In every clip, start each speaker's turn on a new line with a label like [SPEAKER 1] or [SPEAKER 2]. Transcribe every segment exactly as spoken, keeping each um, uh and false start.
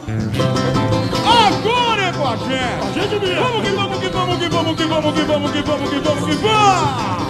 [SPEAKER 1] Agora é com a gente!
[SPEAKER 2] A gente mesmo!
[SPEAKER 1] Vamos que vamos que vamos que vamos que vamos que vamos que vamos que vamos que vamos!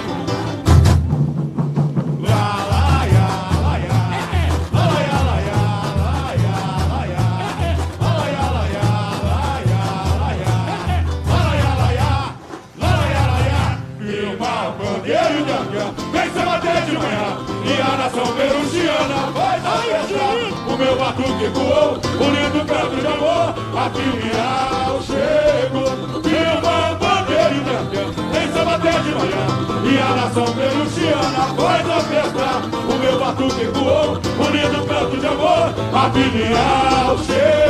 [SPEAKER 3] Vem se bater de manhã e a nação perugiana vai dar festa. O meu batuque voou, o lindo canto de amor, a filial chegou. E uma bandeira e branca, vem se bater de manhã e a nação perugiana vai dar festa. O meu batuque voou, o lindo canto de amor, a filial chegou.